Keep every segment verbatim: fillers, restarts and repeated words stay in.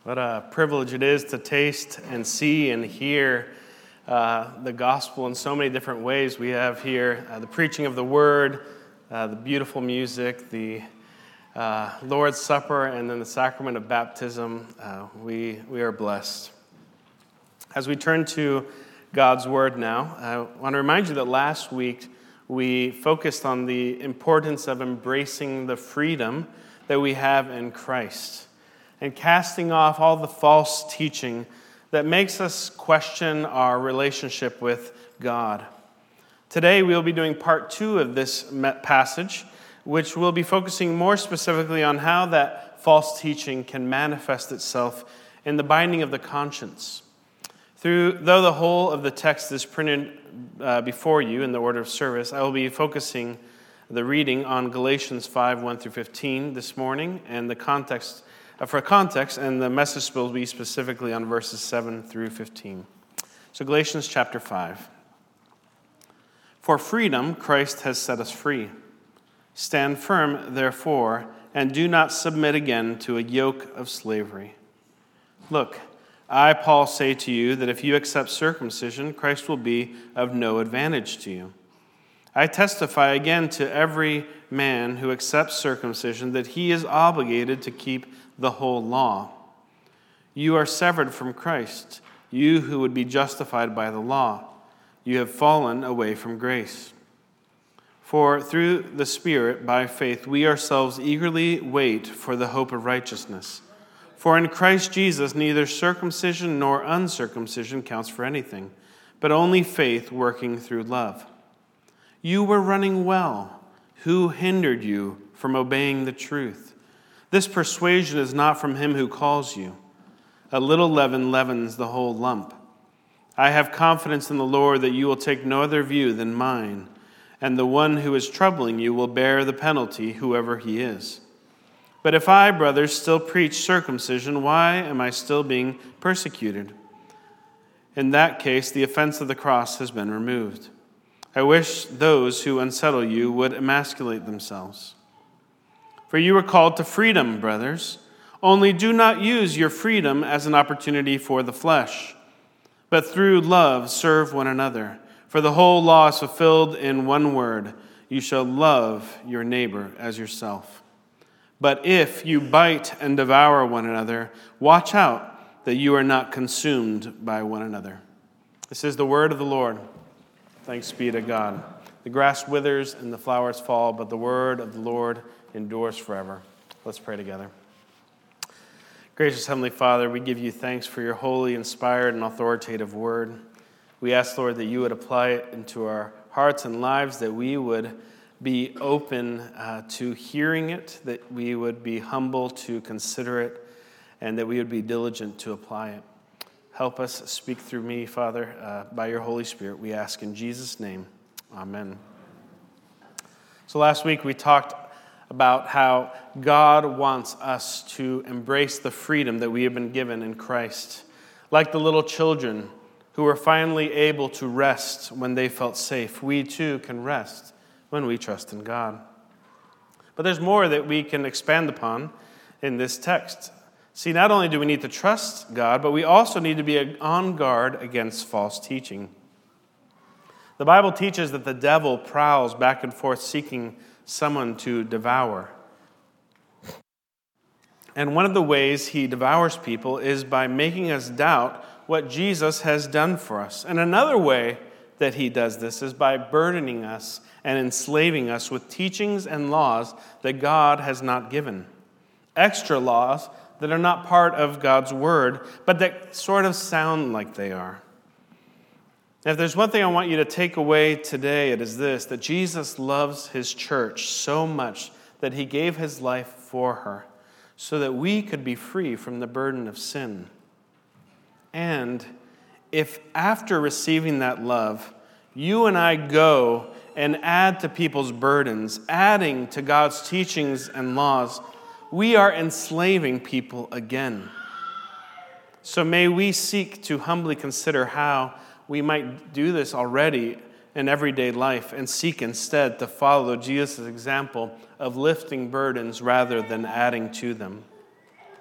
What a privilege it is to taste and see and hear uh, the gospel in so many different ways. We have here uh, the preaching of the word, uh, the beautiful music, the uh, Lord's Supper, and then the sacrament of baptism. Uh, we, we are blessed. As we turn to God's word now, I want to remind you that last week we focused on the importance of embracing the freedom that we have in Christ, and casting off all the false teaching that makes us question our relationship with God. Today we will be doing part two of this passage, which will be focusing more specifically on how that false teaching can manifest itself in the binding of the conscience. Through, though the whole of the text is printed uh, before you in the order of service, I will be focusing the reading on Galatians five, one through fifteen this morning, and the context For context, and the message will be specifically on verses seven through fifteen. So Galatians chapter five. For freedom, Christ has set us free. Stand firm, therefore, and do not submit again to a yoke of slavery. Look, I, Paul, say to you that if you accept circumcision, Christ will be of no advantage to you. I testify again to every man who accepts circumcision that he is obligated to keep the whole law. You are severed from Christ, you who would be justified by the law. You have fallen away from grace. For through the Spirit, by faith, we ourselves eagerly wait for the hope of righteousness. For in Christ Jesus, neither circumcision nor uncircumcision counts for anything, but only faith working through love. You were running well. Who hindered you from obeying the truth? This persuasion is not from him who calls you. A little leaven leavens the whole lump. I have confidence in the Lord that you will take no other view than mine, and the one who is troubling you will bear the penalty, whoever he is. But if I, brothers, still preach circumcision, why am I still being persecuted? In that case, the offense of the cross has been removed. I wish those who unsettle you would emasculate themselves. For you are called to freedom, brothers. Only do not use your freedom as an opportunity for the flesh, but through love serve one another. For the whole law is fulfilled in one word: you shall love your neighbor as yourself. But if you bite and devour one another, watch out that you are not consumed by one another. This is the word of the Lord. Thanks be to God. The grass withers and the flowers fall, but the word of the Lord endures forever. Let's pray together. Gracious Heavenly Father, we give you thanks for your holy, inspired, and authoritative word. We ask, Lord, that you would apply it into our hearts and lives, that we would be open uh, to hearing it, that we would be humble to consider it, and that we would be diligent to apply it. Help us speak through me, Father, uh, by your Holy Spirit. We ask in Jesus' name. Amen. So last week we talked about how God wants us to embrace the freedom that we have been given in Christ. Like the little children who were finally able to rest when they felt safe, we too can rest when we trust in God. But there's more that we can expand upon in this text. See, not only do we need to trust God, but we also need to be on guard against false teaching. The Bible teaches that the devil prowls back and forth seeking someone to devour. And one of the ways he devours people is by making us doubt what Jesus has done for us. And another way that he does this is by burdening us and enslaving us with teachings and laws that God has not given. Extra laws that are not part of God's word, but that sort of sound like they are. If there's one thing I want you to take away today, it is this: that Jesus loves his church so much that he gave his life for her so that we could be free from the burden of sin. And if after receiving that love, you and I go and add to people's burdens, adding to God's teachings and laws, we are enslaving people again. So may we seek to humbly consider how we might do this already in everyday life and seek instead to follow Jesus' example of lifting burdens rather than adding to them.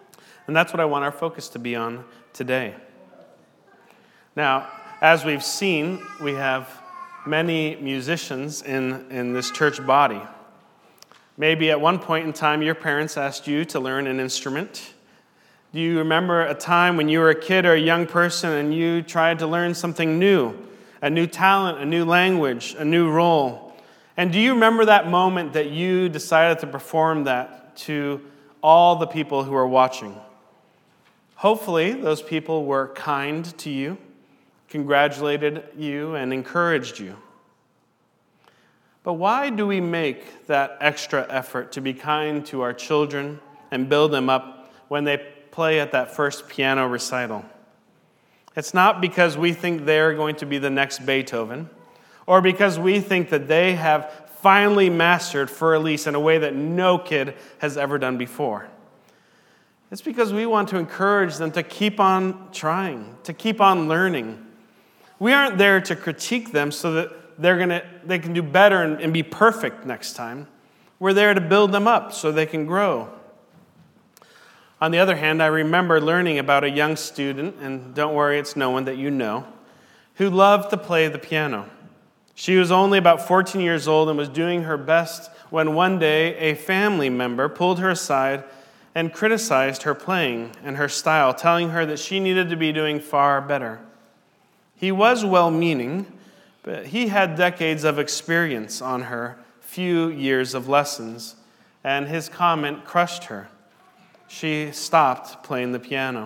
And that's what I want our focus to be on today. Now, as we've seen, we have many musicians in, in this church body. Maybe at one point in time, your parents asked you to learn an instrument. Do you remember a time when you were a kid or a young person and you tried to learn something new, a new talent, a new language, a new role? And do you remember that moment that you decided to perform that to all the people who were watching? Hopefully, those people were kind to you, congratulated you, and encouraged you. But why do we make that extra effort to be kind to our children and build them up when they play at that first piano recital? It's not because we think they're going to be the next Beethoven, or because we think that they have finally mastered Für Elise in a way that no kid has ever done before. It's because we want to encourage them to keep on trying, to keep on learning. We aren't there to critique them so that they're gonna they can do better and, and be perfect next time. We're there to build them up so they can grow. On the other hand, I remember learning about a young student, and don't worry, it's no one that you know, who loved to play the piano. She was only about fourteen years old and was doing her best when one day a family member pulled her aside and criticized her playing and her style, telling her that she needed to be doing far better. He was well-meaning, but he had decades of experience on her, few years of lessons, and his comment crushed her. She stopped playing the piano.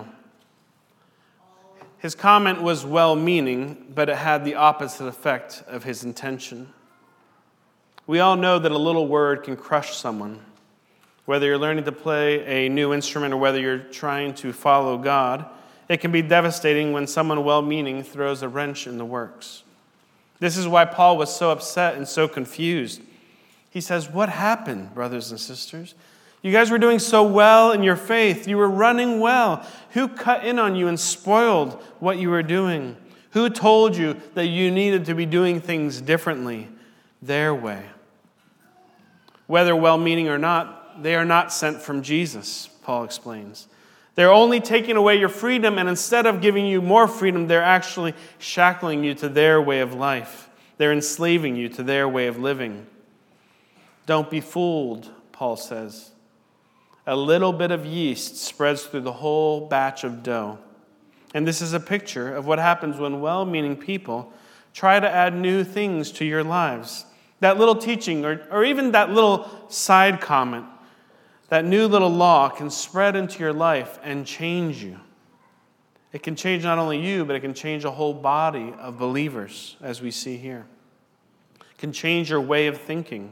His comment was well-meaning, but it had the opposite effect of his intention. We all know that a little word can crush someone. Whether you're learning to play a new instrument or whether you're trying to follow God, it can be devastating when someone well-meaning throws a wrench in the works. This is why Paul was so upset and so confused. He says, "What happened, brothers and sisters? You guys were doing so well in your faith. You were running well. Who cut in on you and spoiled what you were doing? Who told you that you needed to be doing things differently, their way?" Whether well-meaning or not, they are not sent from Jesus, Paul explains. They're only taking away your freedom, and instead of giving you more freedom, they're actually shackling you to their way of life. They're enslaving you to their way of living. Don't be fooled, Paul says. A little bit of yeast spreads through the whole batch of dough. And this is a picture of what happens when well-meaning people try to add new things to your lives. That little teaching, or, or even that little side comment, that new little law can spread into your life and change you. It can change not only you, but it can change a whole body of believers, as we see here. It can change your way of thinking.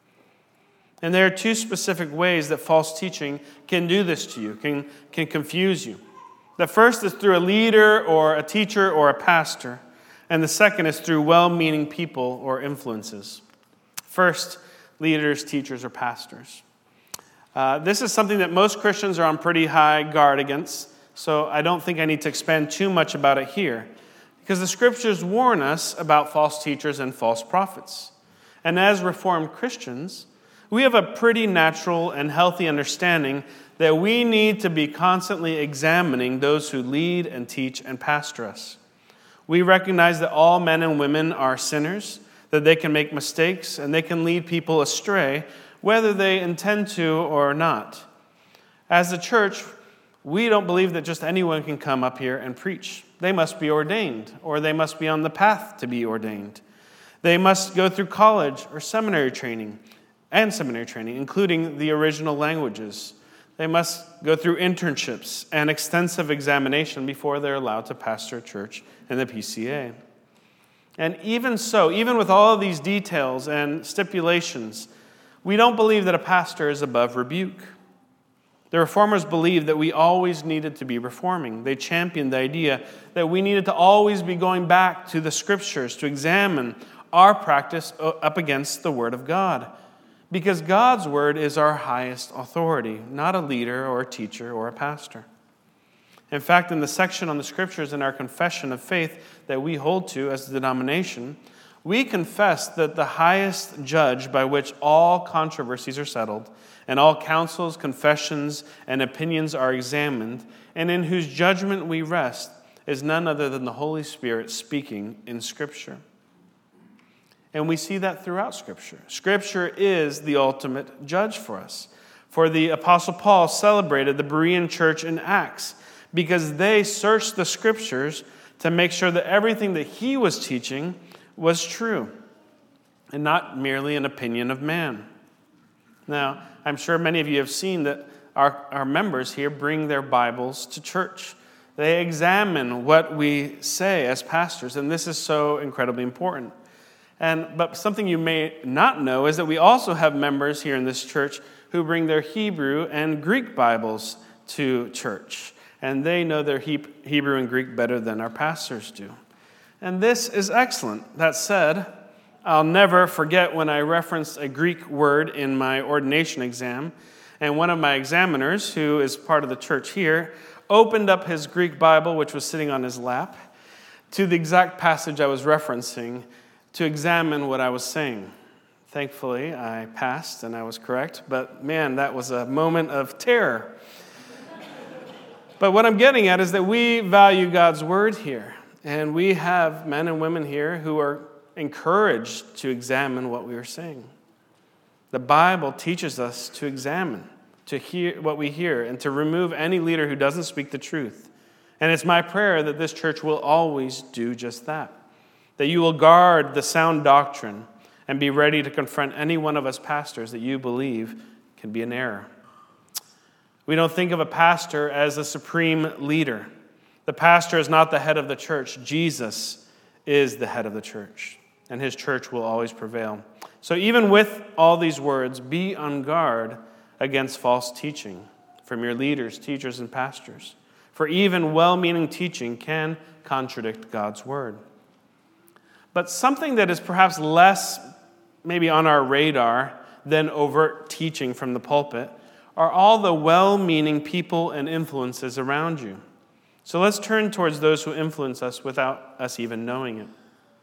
And there are two specific ways that false teaching can do this to you, can, can confuse you. The first is through a leader or a teacher or a pastor, and the second is through well-meaning people or influences. First, leaders, teachers, or pastors. Uh, this is something that most Christians are on pretty high guard against, so I don't think I need to expand too much about it here, because the Scriptures warn us about false teachers and false prophets. And as Reformed Christians, we have a pretty natural and healthy understanding that we need to be constantly examining those who lead and teach and pastor us. We recognize that all men and women are sinners, that they can make mistakes, and they can lead people astray, whether they intend to or not. As a church, we don't believe that just anyone can come up here and preach. They must be ordained, or they must be on the path to be ordained. They must go through college or seminary training, and seminary training, including the original languages. They must go through internships and extensive examination before they're allowed to pastor a church in the P C A. And even so, even with all of these details and stipulations, we don't believe that a pastor is above rebuke. The Reformers believed that we always needed to be reforming. They championed the idea that we needed to always be going back to the Scriptures to examine our practice up against the Word of God. Because God's Word is our highest authority, not a leader or a teacher or a pastor. In fact, in the section on the Scriptures in our confession of faith that we hold to as a denomination, we confess that the highest judge by which all controversies are settled, and all counsels, confessions, and opinions are examined, and in whose judgment we rest, is none other than the Holy Spirit speaking in Scripture. And we see that throughout Scripture. Scripture is the ultimate judge for us. For the Apostle Paul celebrated the Berean church in Acts because they searched the Scriptures to make sure that everything that he was teaching was true and not merely an opinion of man. Now, I'm sure many of you have seen that our, our members here bring their Bibles to church. They examine what we say as pastors, and this is so incredibly important. And but something you may not know is that we also have members here in this church who bring their Hebrew and Greek Bibles to church. And they know their Hebrew and Greek better than our pastors do. And this is excellent. That said, I'll never forget when I referenced a Greek word in my ordination exam, and one of my examiners, who is part of the church here, opened up his Greek Bible, which was sitting on his lap, to the exact passage I was referencing to examine what I was saying. Thankfully, I passed and I was correct, but man, that was a moment of terror. But what I'm getting at is that we value God's word here, and we have men and women here who are encouraged to examine what we are saying. The Bible teaches us to examine, to hear what we hear, and to remove any leader who doesn't speak the truth. And it's my prayer that this church will always do just that, that you will guard the sound doctrine and be ready to confront any one of us pastors that you believe can be an error. We don't think of a pastor as a supreme leader. The pastor is not the head of the church. Jesus is the head of the church, and his church will always prevail. So even with all these words, be on guard against false teaching from your leaders, teachers, and pastors. For even well-meaning teaching can contradict God's word. But something that is perhaps less maybe on our radar than overt teaching from the pulpit are all the well-meaning people and influences around you. So let's turn towards those who influence us without us even knowing it.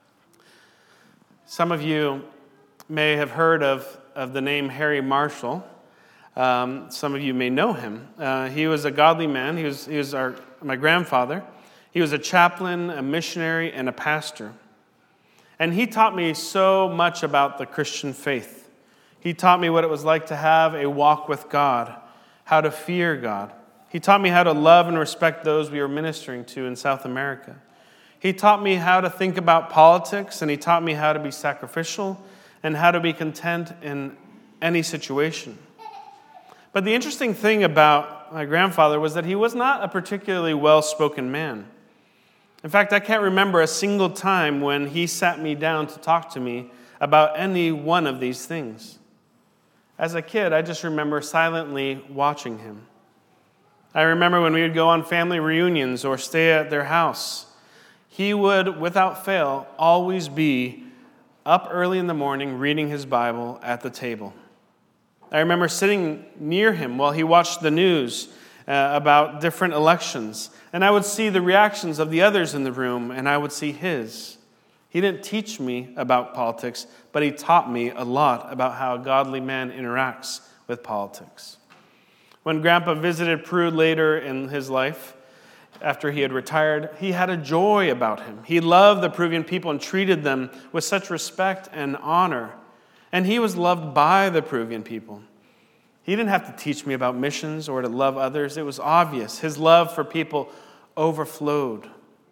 Some of you may have heard of, of the name Harry Marshall. Um, some of you may know him. Uh, he was a godly man. He was, he was our, my grandfather. He was a chaplain, a missionary, and a pastor. And he taught me so much about the Christian faith. He taught me what it was like to have a walk with God, how to fear God. He taught me how to love and respect those we were ministering to in South America. He taught me how to think about politics, and he taught me how to be sacrificial and how to be content in any situation. But the interesting thing about my grandfather was that he was not a particularly well-spoken man. In fact, I can't remember a single time when he sat me down to talk to me about any one of these things. As a kid, I just remember silently watching him. I remember when we would go on family reunions or stay at their house, he would, without fail, always be up early in the morning reading his Bible at the table. I remember sitting near him while he watched the news uh, about different elections, and I would see the reactions of the others in the room, and I would see his. He didn't teach me about politics, but he taught me a lot about how a godly man interacts with politics. When Grandpa visited Peru later in his life, after he had retired, he had a joy about him. He loved the Peruvian people and treated them with such respect and honor. And he was loved by the Peruvian people. He didn't have to teach me about missions or to love others. It was obvious. His love for people overflowed.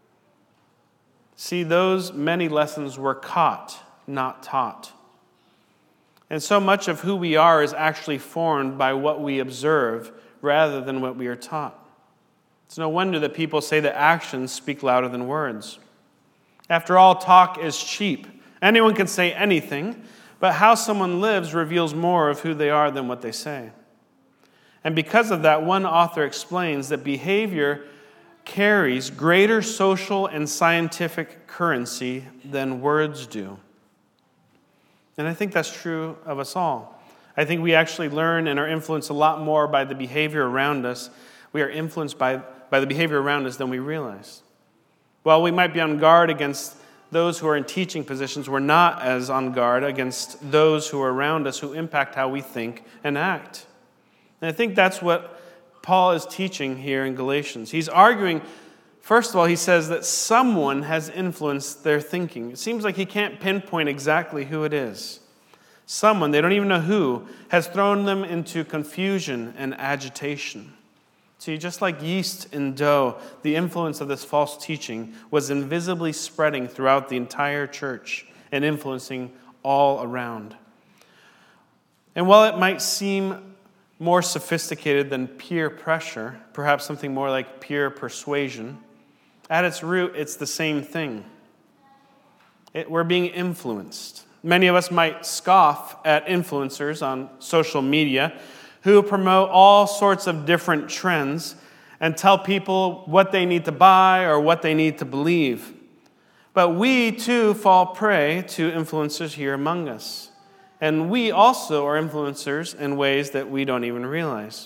See, those many lessons were caught, not taught. And so much of who we are is actually formed by what we observe rather than what we are taught. It's no wonder that people say that actions speak louder than words. After all, talk is cheap. Anyone can say anything, but how someone lives reveals more of who they are than what they say. And because of that, one author explains that behavior carries greater social and scientific currency than words do. And I think that's true of us all. I think we actually learn and are influenced a lot more by the behavior around us. We are influenced by, by the behavior around us than we realize. While we might be on guard against those who are in teaching positions, we're not as on guard against those who are around us who impact how we think and act. And I think that's what Paul is teaching here in Galatians. He's arguing, first of all, he says that someone has influenced their thinking. It seems like he can't pinpoint exactly who it is. Someone, they don't even know who, has thrown them into confusion and agitation. See, just like yeast in dough, the influence of this false teaching was invisibly spreading throughout the entire church and influencing all around. And while it might seem more sophisticated than peer pressure, perhaps something more like peer persuasion, at its root, it's the same thing. It, we're being influenced. Many of us might scoff at influencers on social media who promote all sorts of different trends and tell people what they need to buy or what they need to believe. But we, too, fall prey to influencers here among us. And we also are influencers in ways that we don't even realize.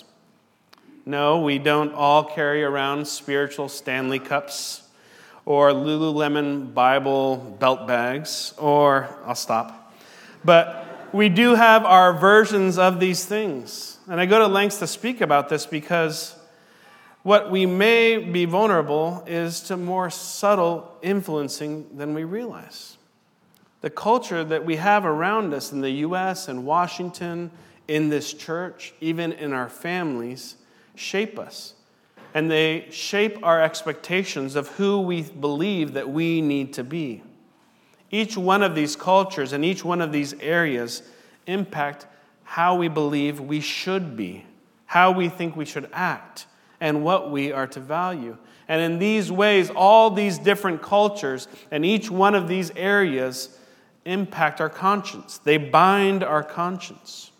No, we don't all carry around spiritual Stanley cups or Lululemon Bible belt bags, or I'll stop. But we do have our versions of these things. And I go to lengths to speak about this because what we may be vulnerable is to more subtle influencing than we realize. The culture that we have around us in the U S and Washington, in this church, even in our families, shape us. And they shape our expectations of who we believe that we need to be. Each one of these cultures and each one of these areas impact how we believe we should be, how we think we should act, and what we are to value. And in these ways, all these different cultures and each one of these areas impact our conscience. They bind our conscience.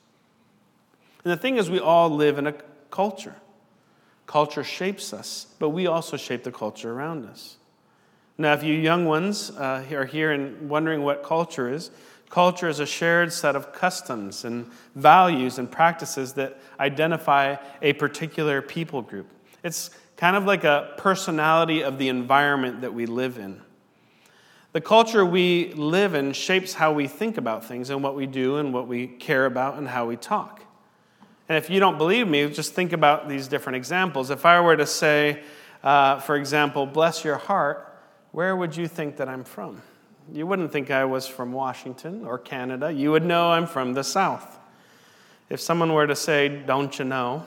And the thing is, we all live in a culture. Culture shapes us, but we also shape the culture around us. Now, if you young ones uh, are here and wondering what culture is, culture is a shared set of customs and values and practices that identify a particular people group. It's kind of like a personality of the environment that we live in. The culture we live in shapes how we think about things and what we do and what we care about and how we talk. And if you don't believe me, just think about these different examples. If I were to say, uh, for example, bless your heart, where would you think that I'm from? You wouldn't think I was from Washington or Canada. You would know I'm from the South. If someone were to say, don't you know,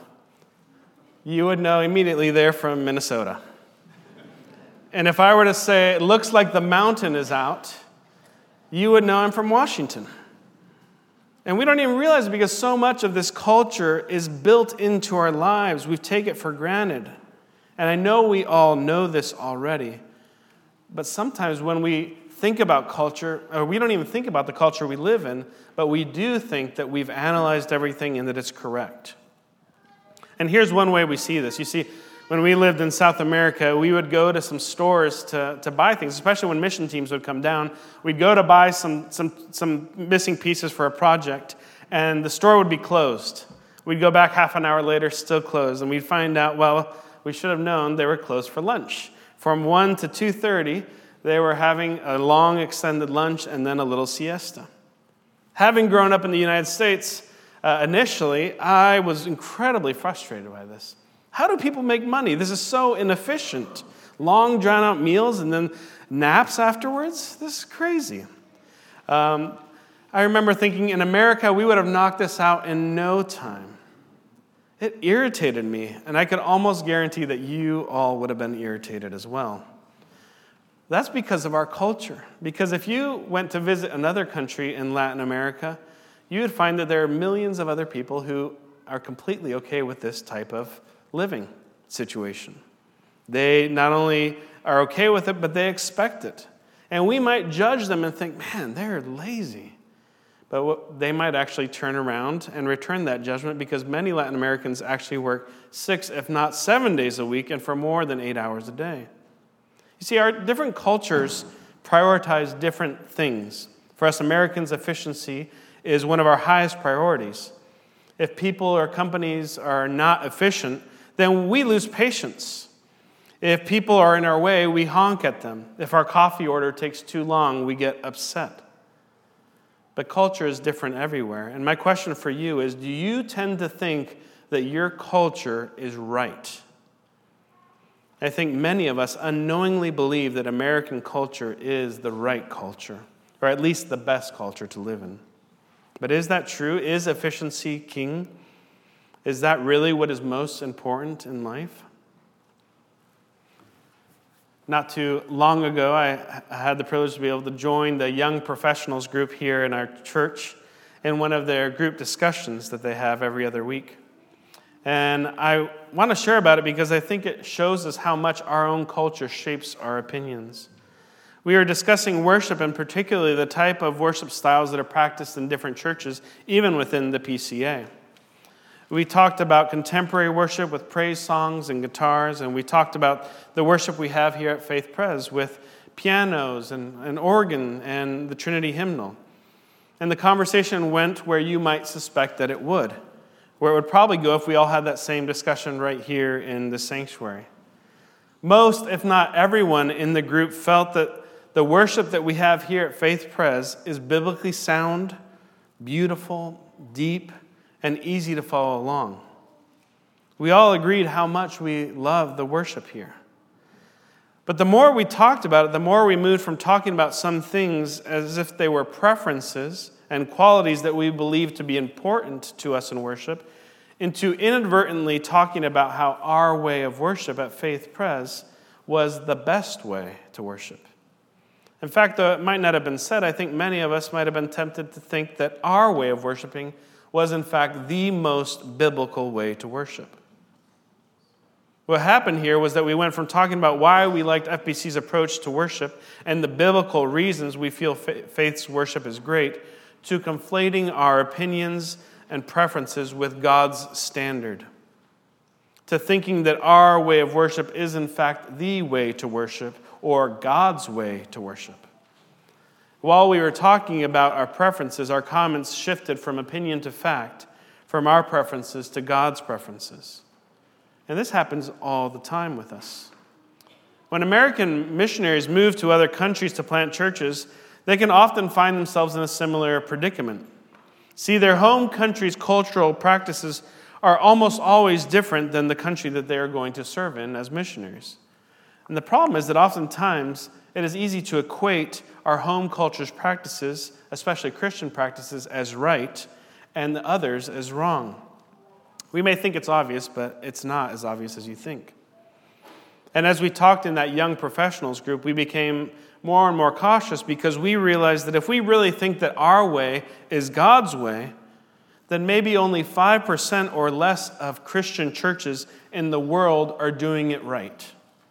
you would know immediately they're from Minnesota. And if I were to say, it looks like the mountain is out, you would know I'm from Washington. And we don't even realize it because so much of this culture is built into our lives. We take it for granted. And I know we all know this already. But sometimes when we think about culture, or we don't even think about the culture we live in, but we do think that we've analyzed everything and that it's correct. And here's one way we see this. You see, when we lived in South America, we would go to some stores to, to buy things, especially when mission teams would come down. We'd go to buy some, some, some missing pieces for a project, and the store would be closed. We'd go back half an hour later, still closed, and we'd find out, well, we should have known they were closed for lunch. From one to two thirty, they were having a long extended lunch and then a little siesta. Having grown up in the United States, uh, initially, I was incredibly frustrated by this. How do people make money? This is so inefficient. Long, drawn-out meals and then naps afterwards? This is crazy. Um, I remember thinking, in America, we would have knocked this out in no time. It irritated me, and I could almost guarantee that you all would have been irritated as well. That's because of our culture. Because if you went to visit another country in Latin America, you would find that there are millions of other people who are completely okay with this type of living situation. They not only are okay with it, but they expect it. And we might judge them and think, man, they're lazy. But what, they might actually turn around and return that judgment because many Latin Americans actually work six, if not seven days a week and for more than eight hours a day. You see, our different cultures prioritize different things. For us Americans, efficiency is one of our highest priorities. If people or companies are not efficient, then we lose patience. If people are in our way, we honk at them. If our coffee order takes too long, we get upset. But culture is different everywhere. And my question for you is, do you tend to think that your culture is right? I think many of us unknowingly believe that American culture is the right culture, or at least the best culture to live in. But is that true? Is efficiency king? Is that really what is most important in life? Not too long ago, I had the privilege to be able to join the young professionals group here in our church in one of their group discussions that they have every other week. And I want to share about it because I think it shows us how much our own culture shapes our opinions. We are discussing worship, and particularly the type of worship styles that are practiced in different churches, even within the P C A. We talked about contemporary worship with praise songs and guitars, and we talked about the worship we have here at Faith Pres with pianos and an organ and the Trinity hymnal. And the conversation went where you might suspect that it would, where it would probably go if we all had that same discussion right here in the sanctuary. Most, if not everyone in the group, felt that the worship that we have here at Faith Pres is biblically sound, beautiful, deep, and easy to follow along. We all agreed how much we love the worship here. But the more we talked about it, the more we moved from talking about some things as if they were preferences and qualities that we believe to be important to us in worship, into inadvertently talking about how our way of worship at Faith Pres was the best way to worship. In fact, though it might not have been said, I think many of us might have been tempted to think that our way of worshiping was in fact the most biblical way to worship. What happened here was that we went from talking about why we liked F B C's approach to worship and the biblical reasons we feel Faith's worship is great, to conflating our opinions and preferences with God's standard, to thinking that our way of worship is in fact the way to worship or God's way to worship. While we were talking about our preferences, our comments shifted from opinion to fact, from our preferences to God's preferences. And this happens all the time with us. When American missionaries move to other countries to plant churches, they can often find themselves in a similar predicament. See, their home country's cultural practices are almost always different than the country that they are going to serve in as missionaries. And the problem is that oftentimes it is easy to equate our home culture's practices, especially Christian practices, as right and the others as wrong. We may think it's obvious, but it's not as obvious as you think. And as we talked in that young professionals group, we became more and more cautious because we realized that if we really think that our way is God's way, then maybe only five percent or less of Christian churches in the world are doing it right.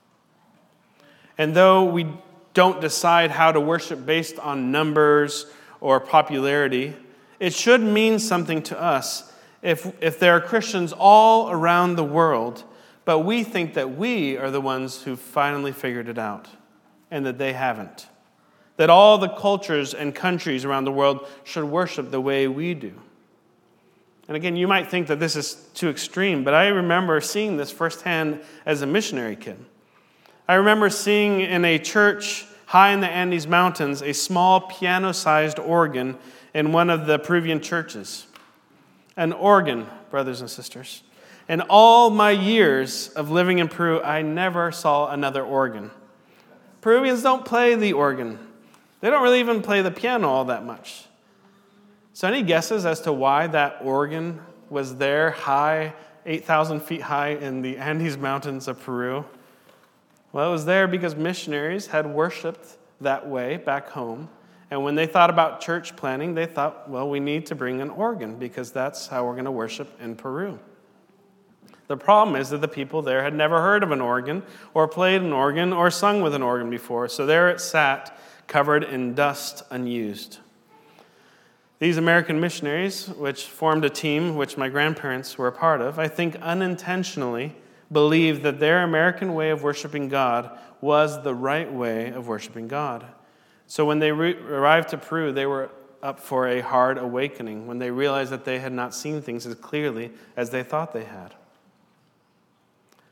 And though we don't decide how to worship based on numbers or popularity, it should mean something to us if, if there are Christians all around the world, but we think that we are the ones who finally figured it out and that they haven't. That all the cultures and countries around the world should worship the way we do. And again, you might think that this is too extreme, but I remember seeing this firsthand as a missionary kid. I remember seeing in a church high in the Andes Mountains a small piano-sized organ in one of the Peruvian churches. An organ, brothers and sisters. In all my years of living in Peru, I never saw another organ. Peruvians don't play the organ. They don't really even play the piano all that much. So any guesses as to why that organ was there high, eight thousand feet high in the Andes Mountains of Peru? Well, it was there because missionaries had worshipped that way back home. And when they thought about church planning, they thought, well, we need to bring an organ because that's how we're going to worship in Peru. The problem is that the people there had never heard of an organ or played an organ or sung with an organ before. So there it sat, covered in dust, unused. These American missionaries, which formed a team which my grandparents were a part of, I think unintentionally believed that their American way of worshiping God was the right way of worshiping God. So when they re- arrived to Peru, they were up for a hard awakening when they realized that they had not seen things as clearly as they thought they had.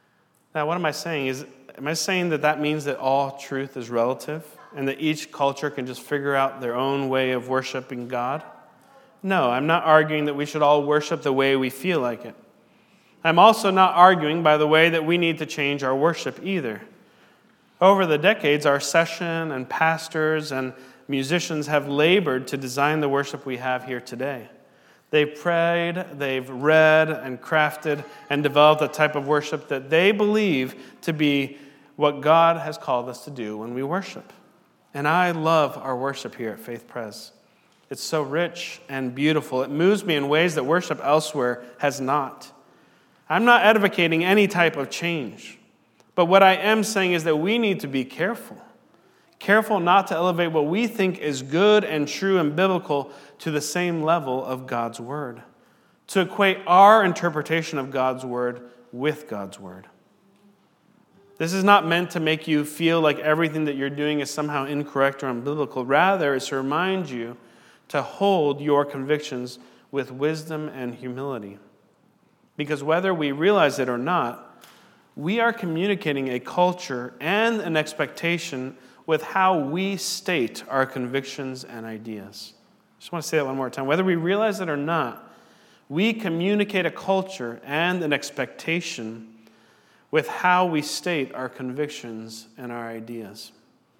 Now, what am I saying? Is am I saying that that means that all truth is relative and that each culture can just figure out their own way of worshiping God? No, I'm not arguing that we should all worship the way we feel like it. I'm also not arguing, by the way, that we need to change our worship either. Over the decades, our session and pastors and musicians have labored to design the worship we have here today. They've prayed, they've read and crafted and developed a type of worship that they believe to be what God has called us to do when we worship. And I love our worship here at Faith Pres. It's so rich and beautiful. It moves me in ways that worship elsewhere has not. I'm not advocating any type of change. But what I am saying is that we need to be careful. Careful not to elevate what we think is good and true and biblical to the same level of God's word. To equate our interpretation of God's word with God's word. This is not meant to make you feel like everything that you're doing is somehow incorrect or unbiblical. Rather, it's to remind you to hold your convictions with wisdom and humility. Because whether we realize it or not, we are communicating a culture and an expectation with how we state our convictions and ideas. I just want to say that one more time. Whether we realize it or not, we communicate a culture and an expectation with how we state our convictions and our ideas.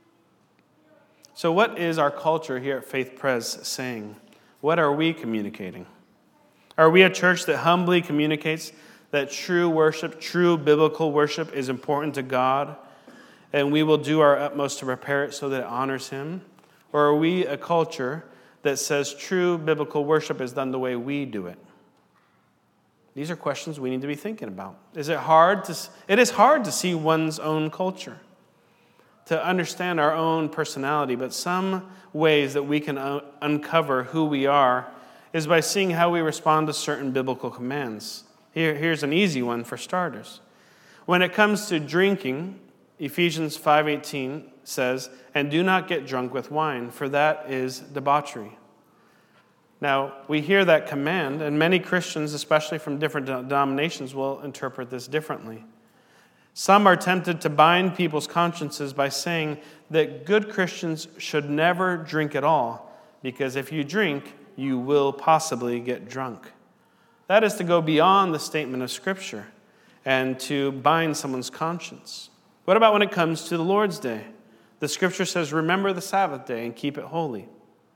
So what is our culture here at Faith Pres saying? What are we communicating? Are we a church that humbly communicates that true worship, true biblical worship is important to God, and we will do our utmost to prepare it so that it honors Him? Or are we a culture that says true biblical worship is done the way we do it? These are questions we need to be thinking about. Is it hard to, it is hard to see one's own culture, to understand our own personality, but some ways that we can un- uncover who we are is by seeing how we respond to certain biblical commands. Here, here's an easy one for starters. When it comes to drinking, Ephesians five eighteen says, "And do not get drunk with wine, for that is debauchery." Now, we hear that command, and many Christians, especially from different denominations, will interpret this differently. Some are tempted to bind people's consciences by saying that good Christians should never drink at all, because if you drink, you will possibly get drunk. That is to go beyond the statement of Scripture and to bind someone's conscience. What about when it comes to the Lord's Day? The Scripture says, "Remember the Sabbath day and keep it holy."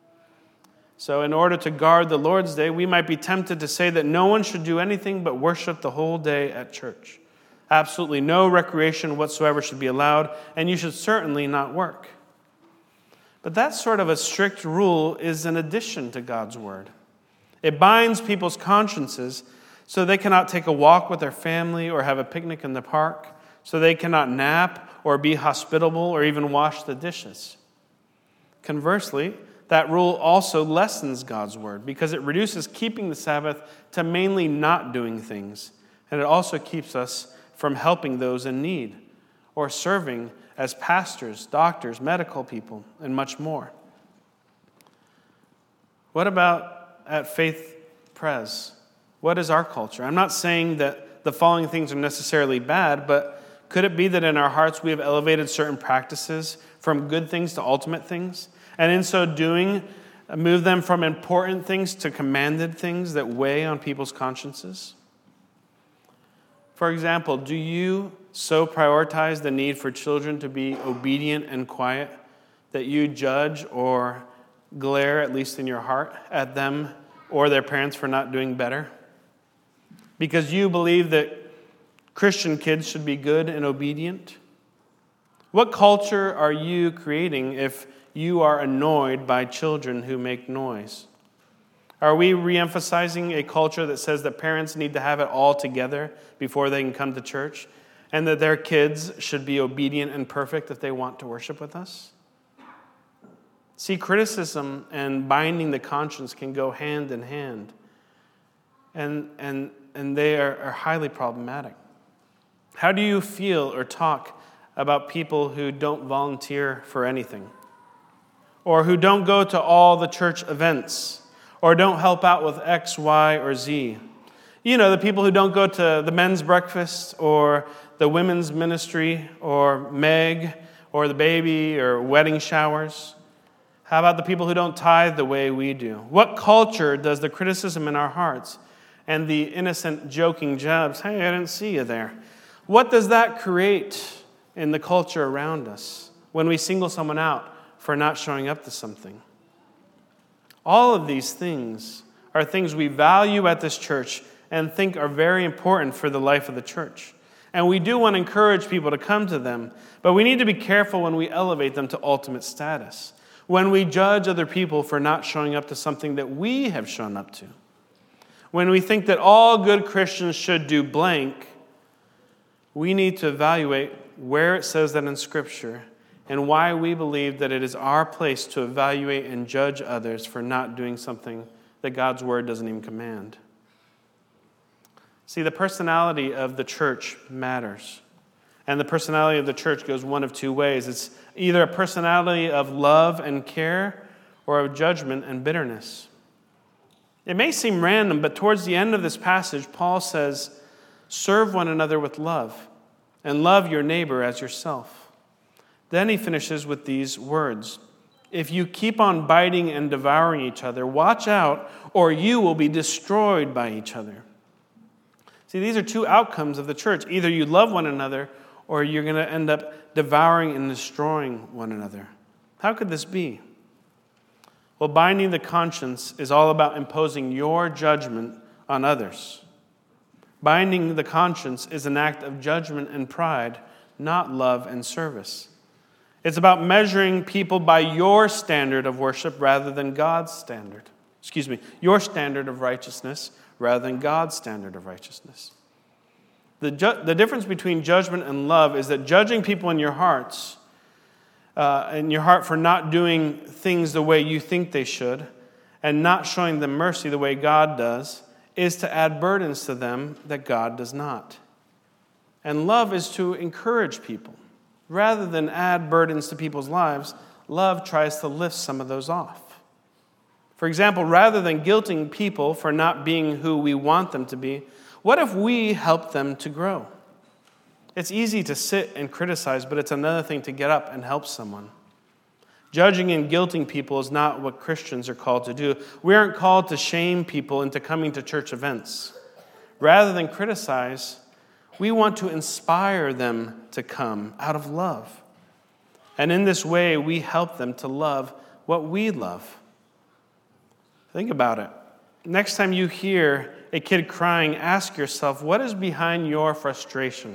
So in order to guard the Lord's Day, we might be tempted to say that no one should do anything but worship the whole day at church. Absolutely no recreation whatsoever should be allowed, and you should certainly not work. But that sort of a strict rule is an addition to God's word. It binds people's consciences so they cannot take a walk with their family or have a picnic in the park, so they cannot nap or be hospitable or even wash the dishes. Conversely, that rule also lessens God's word because it reduces keeping the Sabbath to mainly not doing things, and it also keeps us from helping those in need or serving as pastors, doctors, medical people, and much more. What about at Faith Pres? What is our culture? I'm not saying that the following things are necessarily bad, but could it be that in our hearts we have elevated certain practices from good things to ultimate things, and in so doing, move them from important things to commanded things that weigh on people's consciences? For example, do you so prioritize the need for children to be obedient and quiet that you judge or glare, at least in your heart, at them or their parents for not doing better? Because you believe that Christian kids should be good and obedient? What culture are you creating if you are annoyed by children who make noise? Are we re-emphasizing a culture that says that parents need to have it all together before they can come to church, and that their kids should be obedient and perfect if they want to worship with us? See, criticism and binding the conscience can go hand in hand, and and and they are, are highly problematic. How do you feel or talk about people who don't volunteer for anything, or who don't go to all the church events, or don't help out with X, Y, or Z? You know, the people who don't go to the men's breakfast or the women's ministry or Meg or the baby or wedding showers? How about the people who don't tithe the way we do? What culture does the criticism in our hearts and the innocent joking jabs, hey, I didn't see you there, what does that create in the culture around us when we single someone out for not showing up to something? All of these things are things we value at this church and think are very important for the life of the church. And we do want to encourage people to come to them, but we need to be careful when we elevate them to ultimate status, when we judge other people for not showing up to something that we have shown up to. When we think that all good Christians should do blank, we need to evaluate where it says that in Scripture and why we believe that it is our place to evaluate and judge others for not doing something that God's Word doesn't even command. See, the personality of the church matters. And the personality of the church goes one of two ways. It's either a personality of love and care or of judgment and bitterness. It may seem random, but towards the end of this passage, Paul says, serve one another with love and love your neighbor as yourself. Then he finishes with these words, if you keep on biting and devouring each other, watch out, or you will be destroyed by each other. See, these are two outcomes of the church. Either you love one another, or you're going to end up devouring and destroying one another. How could this be? Well, binding the conscience is all about imposing your judgment on others. Binding the conscience is an act of judgment and pride, not love and service. It's about measuring people by your standard of worship rather than God's standard. Excuse me, your standard of righteousness rather than God's standard of righteousness. The, ju- the difference between judgment and love is that judging people in your hearts, uh, in your heart for not doing things the way you think they should, and not showing them mercy the way God does, is to add burdens to them that God does not. And love is to encourage people. Rather than add burdens to people's lives, love tries to lift some of those off. For example, rather than guilting people for not being who we want them to be, what if we help them to grow? It's easy to sit and criticize, but it's another thing to get up and help someone. Judging and guilting people is not what Christians are called to do. We aren't called to shame people into coming to church events. Rather than criticize, we want to inspire them to come out of love. And in this way, we help them to love what we love. Think about it. Next time you hear a kid crying, ask yourself, what is behind your frustration?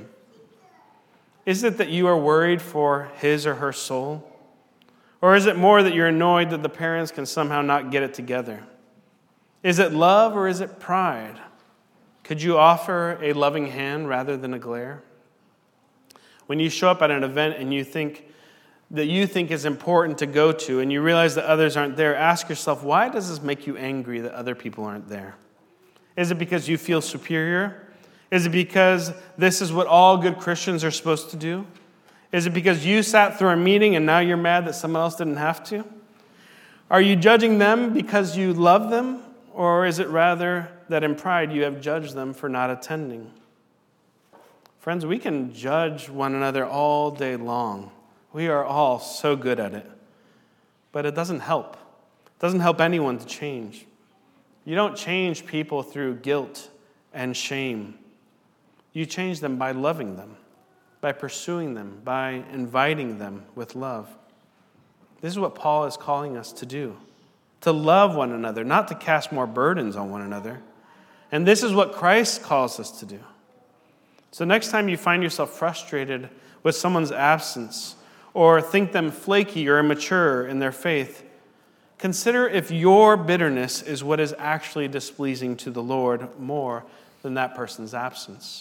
Is it that you are worried for his or her soul? Or is it more that you're annoyed that the parents can somehow not get it together? Is it love or is it pride? Could you offer a loving hand rather than a glare? When you show up at an event and you think that you think is important to go to and you realize that others aren't there, ask yourself, why does this make you angry that other people aren't there? Is it because you feel superior? Is it because this is what all good Christians are supposed to do? Is it because you sat through a meeting and now you're mad that someone else didn't have to? Are you judging them because you love them? Or is it rather that in pride you have judged them for not attending? Friends, we can judge one another all day long. We are all so good at it. But it doesn't help. It doesn't help anyone to change. You don't change people through guilt and shame. You change them by loving them, by pursuing them, by inviting them with love. This is what Paul is calling us to do. To love one another, not to cast more burdens on one another. And this is what Christ calls us to do. So next time you find yourself frustrated with someone's absence or think them flaky or immature in their faith, consider if your bitterness is what is actually displeasing to the Lord more than that person's absence.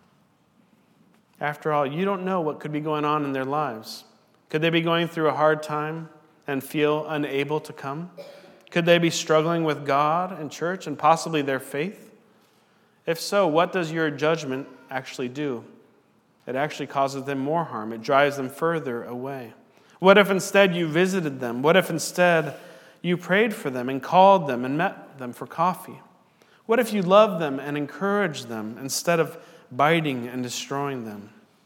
After all, you don't know what could be going on in their lives. Could they be going through a hard time and feel unable to come? Could they be struggling with God and church and possibly their faith? If so, what does your judgment actually do? It actually causes them more harm. It drives them further away. What if instead you visited them? What if instead you prayed for them and called them and met them for coffee? What if you loved them and encouraged them instead of biting and destroying them?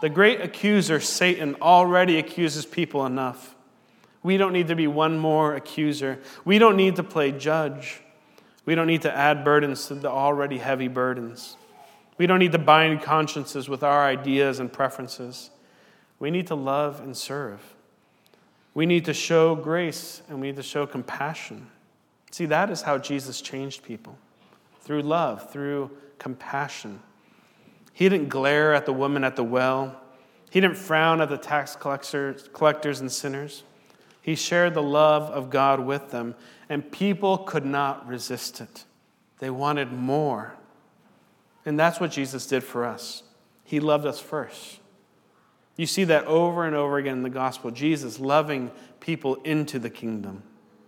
The great accuser, Satan, already accuses people enough. We don't need to be one more accuser. We don't need to play judge. We don't need to add burdens to the already heavy burdens. We don't need to bind consciences with our ideas and preferences. We need to love and serve. We need to show grace and we need to show compassion. See, that is how Jesus changed people. Through love, through compassion. He didn't glare at the woman at the well. He didn't frown at the tax collectors, collectors and sinners. He shared the love of God with them, and people could not resist it. They wanted more. And that's what Jesus did for us. He loved us first. You see that over and over again in the gospel, Jesus loving people into the kingdom.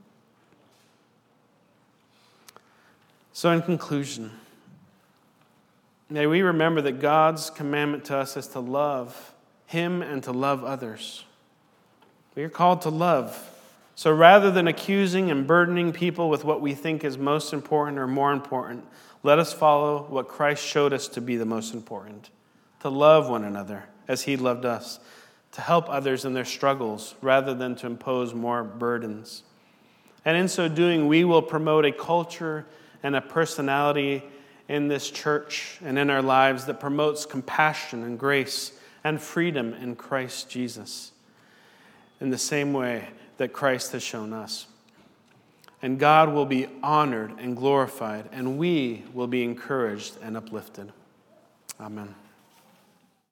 So in conclusion, may we remember that God's commandment to us is to love Him and to love others. We are called to love. So rather than accusing and burdening people with what we think is most important or more important, let us follow what Christ showed us to be the most important. To love one another as He loved us. To help others in their struggles rather than to impose more burdens. And in so doing, we will promote a culture and a personality in this church and in our lives that promotes compassion and grace and freedom in Christ Jesus in the same way that Christ has shown us. And God will be honored and glorified, and we will be encouraged and uplifted. Amen.